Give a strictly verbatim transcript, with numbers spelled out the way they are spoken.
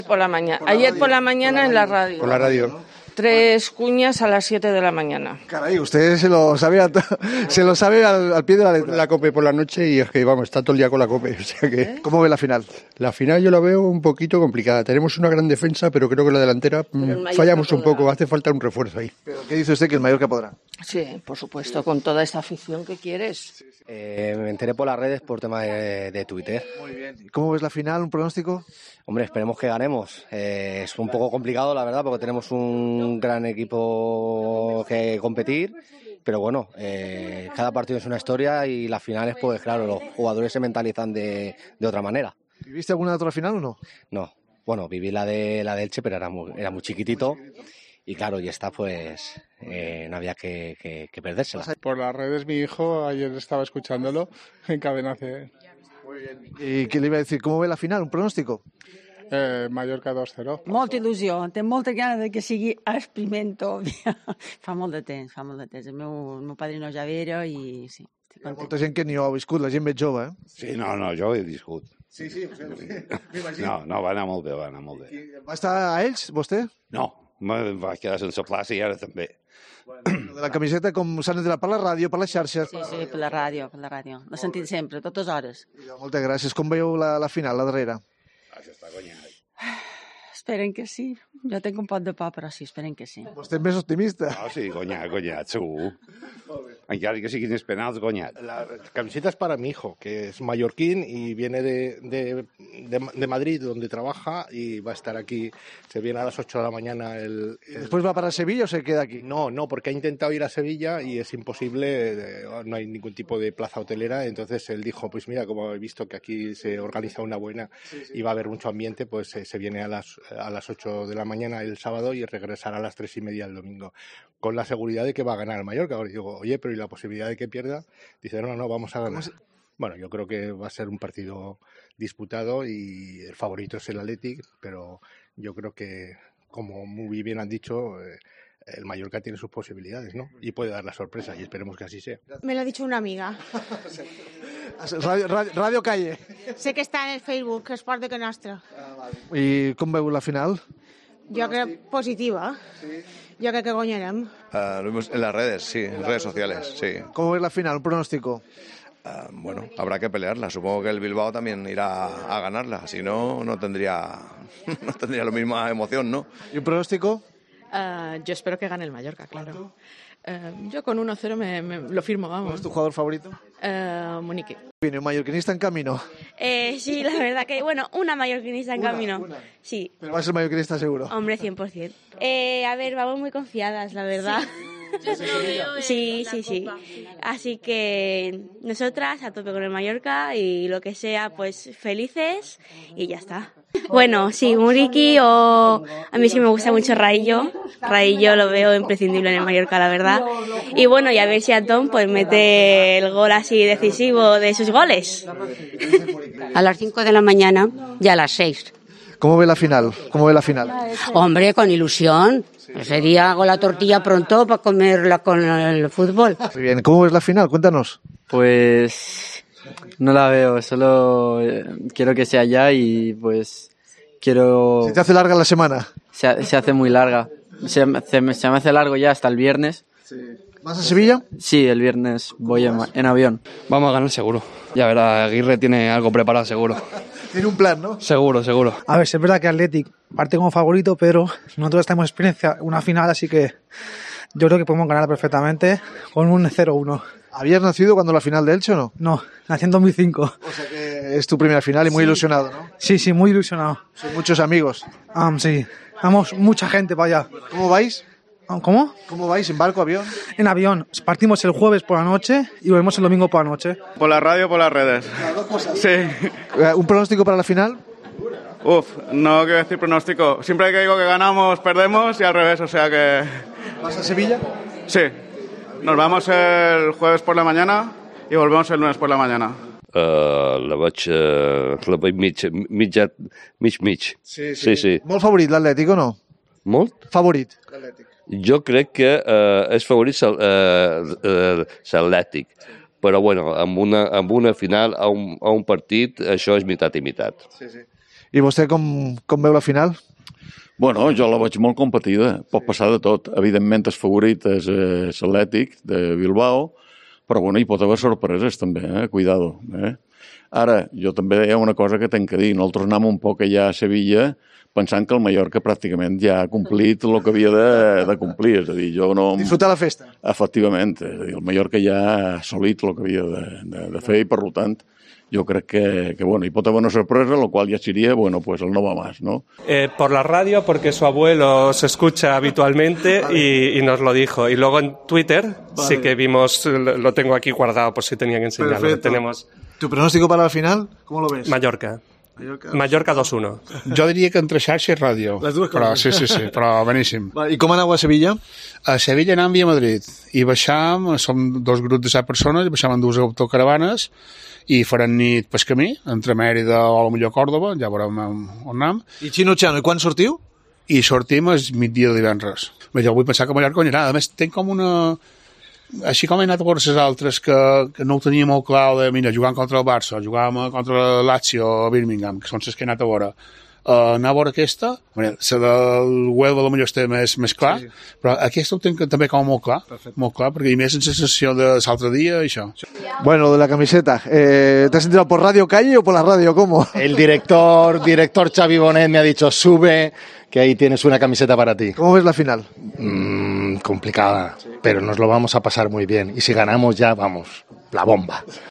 Por la mañana. Por la Ayer radio, por la mañana por la en la radio. Por la radio, ¿no? Tres cuñas a las siete de la mañana. Caray, usted se lo sabe, a se lo sabe al, al pie de la letra. La COPE por la noche y es que, vamos, está todo el día con la COPE. O sea que... ¿Eh? ¿Cómo ve la final? La final yo la veo un poquito complicada. Tenemos una gran defensa, pero creo que la delantera fallamos un poco. Hace falta un refuerzo ahí. ¿Pero qué dice usted, que el Mallorca podrá? Sí, por supuesto, con toda esta afición que quieres. Eh, me enteré por las redes por tema de, de Twitter. Muy bien. ¿Cómo ves la final? ¿Un pronóstico? Hombre, esperemos que ganemos. Eh, es un poco complicado, la verdad, porque tenemos un gran equipo que competir. Pero bueno, eh, cada partido es una historia y las finales, pues claro, los jugadores se mentalizan de, de otra manera. ¿Viste alguna otra final o no? No. Bueno, viví la de la de Elche, pero era muy, era muy chiquitito. Y claro, y esta pues eh, no había que, que, que perdérsela. Por las redes mi hijo ayer estaba escuchándolo en Cadena C. Muy bien. ¿Y qué le iba a decir? ¿Cómo ve la final? ¿Un pronóstico? Eh, Mallorca dos cero. Molta il·lusió, té molta gana de que sigui experimento. Fa molt de temps, fa molt de temps. El meu, el meu padrino ja era i sí. Hi ha molta gent que ni ho ha viscut, la gent més jove, eh? Sí, no, no, jo ho he viscut. Sí, sí, ho sé, ho sé. M'imagino. No, no, va anar molt bé, va anar molt bé. I va estar a ells, vostè? No, me vaig quedar sense plaça i ara també. Bueno, de la camiseta, com s'han entrat per la ràdio, per les xarxes... Sí, sí, per la ràdio, per la ràdio. L'he sentit sempre, a totes hores. Moltes gràcies. Com veieu la, la final, la darrera? Això està guanyat. Esperen que sí. Jo tinc un pot de por, però sí, esperen que sí. Vostè és més optimista. No, sí, guanyat, guanyat, segur. Encara que siguin els penals, guanyat. La camiseta es para mi hijo, que es mallorquín y viene de, de, de, de Madrid, donde trabaja, y va a estar aquí. Se viene a las ocho de la mañana. El, el... ¿Después va para Sevilla o se queda aquí? No, no, porque ha intentado ir a Sevilla y es imposible, no hay ningún tipo de plaza hotelera. Entonces él dijo, pues mira, como he visto que aquí se organiza una buena sí, sí. y va a haber mucho ambiente, pues se, se viene a las, a las ocho de la mañana el sábado y regresará a las tres y media el domingo, con la seguridad de que va a ganar el Mallorca. Ahora digo, oye, pero ¿y la posibilidad de que pierda? Dice, no, no, vamos a ganar. Bueno, yo creo que va a ser un partido disputado y el favorito es el Athletic, pero yo creo que, como muy bien han dicho, eh, el Mallorca tiene sus posibilidades, ¿no? Y puede dar la sorpresa, y esperemos que así sea. Me lo ha dicho una amiga. Radio, radio, radio Calle. Sé que está en el Facebook, que es part de que nostra. Ah, vale. I com veu la final? Jo crec positiva. Sí. Yo creo que guanyarem. Uh, lo vimos en las redes, sí, en redes sociales, sí. ¿Cómo ves la final? ¿Un pronóstico? Uh, bueno, habrá que pelearla. Supongo que el Bilbao también irá a ganarla. Si no, no tendría, no tendría la misma emoción, ¿no? ¿Y un pronóstico? Uh, yo espero que gane el Mallorca, claro. Uh, yo con uno cero me, me lo firmo, vamos. ¿Cuál es tu jugador favorito? Uh, Munique. ¿Viene un mallorquinista en camino? Eh, sí, la verdad que, bueno, una mallorquinista en una, camino. Una. Sí. Pero va a ser mallorquinista seguro. Hombre, cien por ciento. Eh, a ver, vamos muy confiadas, la verdad. Sí, sí, sí. Así que nosotras a tope con el Mallorca y lo que sea, pues felices y ya está. Bueno, sí, Muriqui o a mí sí me gusta mucho Raillo. Raillo lo veo imprescindible en el Mallorca, la verdad. Y bueno, y a ver si Antón pues mete el gol así decisivo de sus goles. A las cinco de la mañana y a las seis. ¿Cómo ve la final? ¿Cómo ve la final? Hombre, con ilusión. Ese día hago la tortilla pronto para comerla con el fútbol. Muy bien, ¿cómo ves la final? Cuéntanos. Pues no la veo, solo quiero que sea ya y pues quiero... ¿Se te hace larga la semana? Se, se hace muy larga. Se, se, se me hace largo ya hasta el viernes. Sí. ¿Vas a Sevilla? Sí, el viernes voy en, en avión. Vamos a ganar seguro. Ya verá, Aguirre tiene algo preparado seguro. Tiene un plan, ¿no? Seguro, seguro. A ver, es verdad que Athletic parte como favorito, pero nosotros tenemos experiencia en una final, así que yo creo que podemos ganar perfectamente con un cero uno. ¿Habías nacido cuando la final de Elche o no? No, nací en dos mil cinco. O sea que es tu primera final y muy sí. ilusionado, ¿no? Sí, sí, muy ilusionado. Son muchos amigos. Um, sí, vamos mucha gente para allá. ¿Cómo vais? ¿Cómo? ¿Cómo vais? ¿En barco, avión? En avión. Partimos el jueves por la noche y volvemos el domingo por la noche. Por la radio o por las redes. Las dos cosas. Sí. ¿Un pronóstico para la final? Uf, no quiero decir pronóstico. Siempre que digo que ganamos, perdemos y al revés, o sea que... ¿Vas a Sevilla? Sí. Nos vamos el jueves por la mañana y volvemos el lunes por la mañana. Uh, la vaig, uh, la vaig mig, mitja, mig, mig. Sí, sí. sí, sí. Molt favorit l'Atlètic o no? Molt? Favorit, l'Atlètic. Jo crec que uh, és favorit l'Atlètic, però bueno, amb una, amb una final a un, a un partit això és meitat i meitat. Sí, sí. I vostè com, com veu la final? Bueno, jo la veig molt competida, pot passar de tot. Evidentment el favorit és eh, l'Atlètic de Bilbao, però bueno, hi pot haver sorpreses també, eh? Cuidado. Eh? Ara, jo també hi ha una cosa que tenc que dir, nosaltres anem un poc allà a Sevilla pensant que el Mallorca pràcticament ja ha complit el que havia de, de complir, és a dir, jo no... Disfrutar la festa. Efectivament, és a dir, el Mallorca ja ha assolit el que havia de, de, de fer i per tant yo creo que, que bueno, y puede haber una sorpresa, lo cual ya sería, bueno, pues el no va más, ¿no? Eh, por la radio, porque su abuelo se escucha habitualmente y, y nos lo dijo. Y luego en Twitter vale. sí que vimos, lo tengo aquí guardado por si tenía que enseñarlo. Perfecto. Tenemos... ¿Tu pronóstico para la final? ¿Cómo lo ves? Mallorca. Mallorca, Mallorca dos uno. Jo diria que entre xarxa i ràdio. Les dues però, coses. sí, sí, sí, però beníssim. I com aneu a Sevilla? A Sevilla anàvem via Madrid i baixàvem, som dos grups de set persones, baixàvem en dues autocaravanes i farem nit pel camí, entre Mèrida o potser Còrdoba, ja veurem on anem. I Xino Xano, i quan sortiu? I sortim al migdia de divendres. Bé, jo vull pensar que a Mallorca guanyarà. A més, tenc com una... Així com he anat a veure les altres que, que no ho tenia molt clar, de, mira, jugant contra el Barça, jugàvem contra el Lazio o Birmingham, que són les que he anat a veure. Uh, anar a veure aquesta, la del Huelva potser està més, més clar, sí, sí. Però aquesta ho tenc també com molt clar, Perfecte. molt clar, perquè hi ha més sensació de l'altre dia i això. Bueno, lo de la camiseta, eh, ¿te has enterado por Radio Calle o por la radio? ¿Cómo? El director, director Xavi Bonet me ha dicho, sube, que ahí tienes una camiseta para ti. ¿Cómo ves la final? Mm, complicada, sí. Pero nos lo vamos a pasar muy bien. Y si ganamos ya, vamos, la bomba.